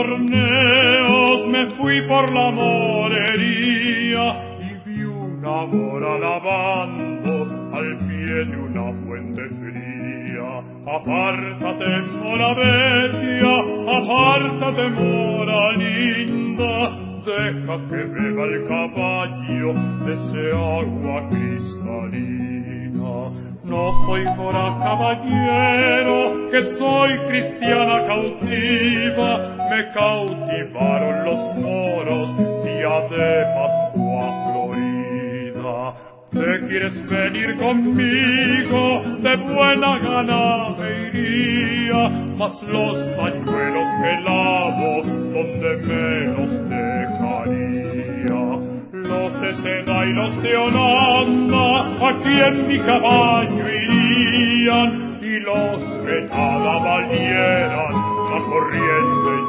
torneos me fui por la morería y vi un amor alabando al pie de una fuente fría. Apártate, mora bella, apártate, mora linda, deja que beba el caballo de ese agua cristalina. No soy mora caballero, que soy cristiana cautiva, me cautivaron los moros día de Pascua Florida. ¿Te quieres venir conmigo? De buena gana me iría, mas los pañuelos que lavo, donde me los dejaría. Los de seda y los de Holanda, aquí en mi caballo irían, y los que nada valieran, la corriente